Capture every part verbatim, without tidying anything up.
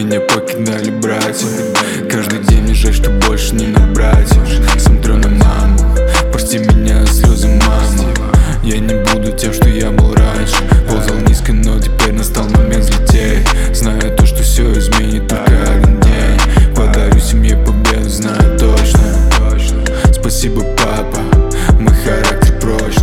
Меня покидали братья. Каждый день мне жаль, что больше не набрать. Смотрю на маму, прости меня, слезы мамы. Я не буду тем, что я был раньше. Ползал низко, но теперь настал момент взлететь. Знаю то, что все изменит только один день. Подарю семье победу, знаю точно. Спасибо, папа, мой характер прочный.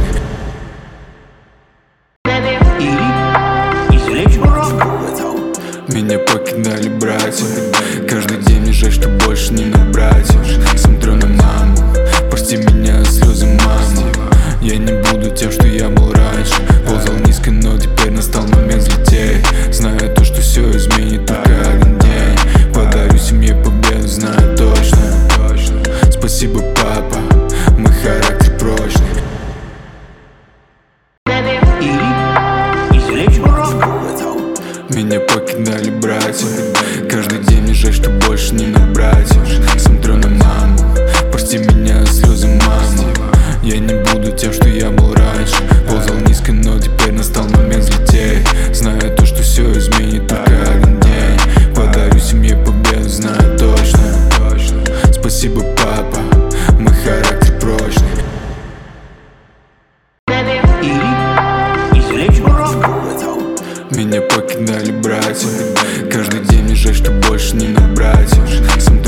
Меня покидали братья. Каждый день мне жаль, что больше не набрать. Смотрю на маму, прости меня, слезы мамы. Я не буду тем, что я был раньше. Ползал низко, но теперь настал момент взлететь. Знаю то, что все изменит только один день. Подарю семье победу, знаю точно. Спасибо, папа, мой характер прочный. Меня покидали братья. Каждый день мне жаль, что больше не набрать. Смотрю на маму, прости меня, слезы мамы. Я не буду тем, что я был раньше. Ползал низко, но теперь настал момент взлететь. Знаю то, что все изменит только один день. Подарю семье победу, знаю точно. Спасибо, папа, мой характер прочный. Меня покидали братья. Каждый день мне жаль, что больше не набрать.